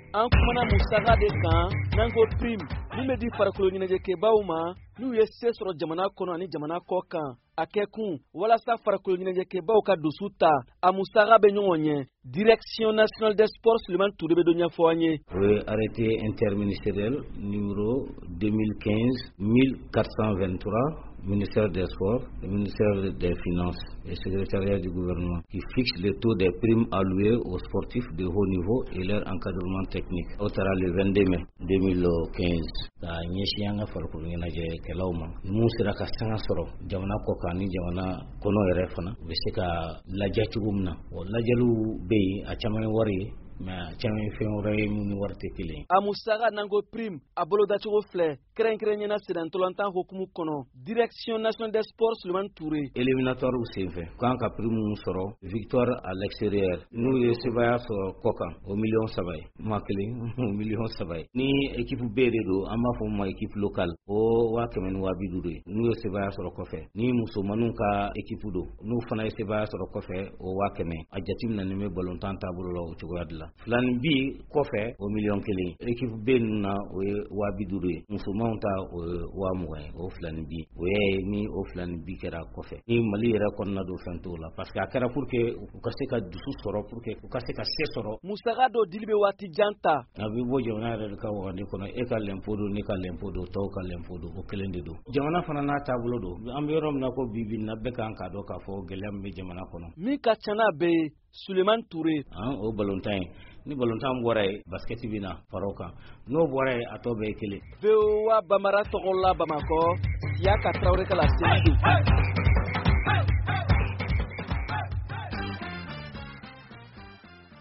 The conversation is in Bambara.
an kumana musaka de kan nango prime min bɛ di farikolo ɲɛnajɛkɛbaw ma n'u ye se sɔrɔ jamana kɔnɔ ani jamana kɔ kan a kɛ kun walasa farikolo ɲɛnajɛkɛbaw ka dusu ta a musaka bɛ ɲɔgɔn ɲɛ direction nationale des sports Suleiman Touré bɛ dɔ ɲɛfɔ an ye. O ye arrêté interministériel numéro 2015 1423 ministère des Sports, le ministère des Finances et secrétariat du gouvernement qui fixe le taux des primes allouées aux sportifs de haut niveau et leur encadrement technique. Au sera le 22 mai 2015. Ka nyeshianga farko ngenaje kelawma mu sira ka sanga soro jamana ko kani jamana kono yere fana be se ka lajatugumna o lajalu be a chamay wari ma chamay fenore mu warte kile a musaka nango prime a bolo dacogo filɛ kɛrɛnkɛrɛnyana sedantolantan hukumu kɔnɔ direction nationale des sports Suleiman Touré éliminatoire u senfɛ kan ka prime mu sɔrɔ victoire à l'extérieur n'u ye sebaya sɔrɔ kɔkan o million 3 ma kelen o million 3 ni équipe B de do an b'a fɔ ma équipe locale o 150 ye n'u ye sebaya sɔrɔ kɔfɛ ni musomanninw ka équipe do n'u fana ye sebaya sɔrɔ kɔfɛ o 100 a jateminɛ ni bɛ ballontan taabolo la o cogoya de la filani bi kɔfɛ o million 1 équipe B ninnu na o ye 250 ye musomanw ta o ye 220 o filani bi o ye ni o filani bi kɛra kɔfɛ ni Mali yɛrɛ kɔnɔna do fɛn t'o la parce que a kɛra pour que u ka se ka dusu sɔrɔ pour que u ka se ka se sɔrɔ musaka dɔ dili bɛ waati jan ta a bɛ bɔ jamana yɛrɛ de ka wagati kɔnɔ e ka l'impôt do ne ka l'impôt do tɔw ka l'impôt do o kelen de do jamana fana n'a taabolo do an bɛ yɔrɔ min na ko bibi na bɛɛ kan k'a dɔn k'a fɔ gɛlɛya min bɛ jamana kɔnɔ min ka ca n'a bɛɛ ye Suleiman Touré o ballontan ye ni ballontan bɔra ye basket bɛ na far'o kan n'o bɔra ye a tɔ bɛɛ ye kelen VOA Bambara tɔgɔ la Bamakɔ Siaka Traoré ka la